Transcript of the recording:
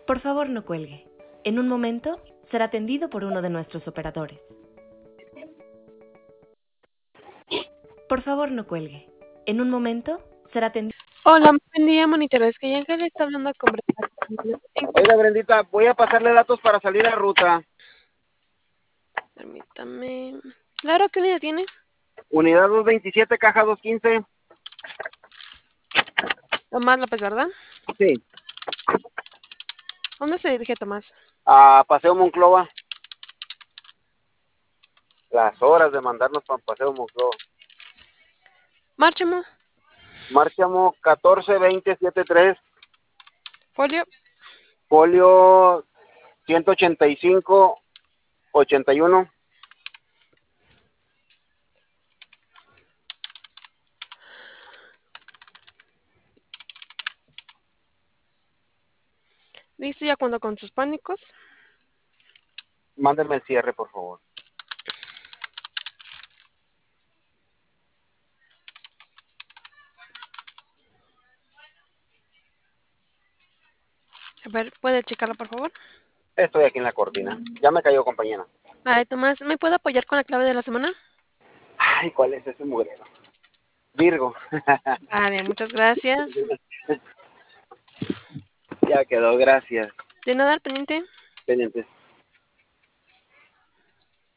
Por favor, no cuelgue. En un momento será atendido por uno de nuestros operadores. Por favor, no cuelgue. En un momento será atendido. Hola, buen día, monitores. Que Ángel está hablando con Brenda. Oiga, Brendita, voy a pasarle datos para salir a ruta. Permítame. Claro, ¿qué unidad tiene? Unidad 227, caja 215. Tomás López, ¿verdad? Sí. ¿Dónde se dirige Tomás? A Paseo Monclova. Las horas de mandarnos para Paseo Monclova. Márchamo. Márchamo 142073. Folio. Folio 18581. Listo, ya cuando con sus pánicos. Mándeme el cierre, por favor. A ver, ¿puede checarlo, por favor? Estoy aquí en la cortina. Ya me cayó, compañera. Ay, Tomás, ¿me puede apoyar con la clave de la semana? Ay, ¿cuál es ese mugrero? Virgo. Vale, muchas gracias. Ya quedó, gracias. De nada al pendiente. Pendientes.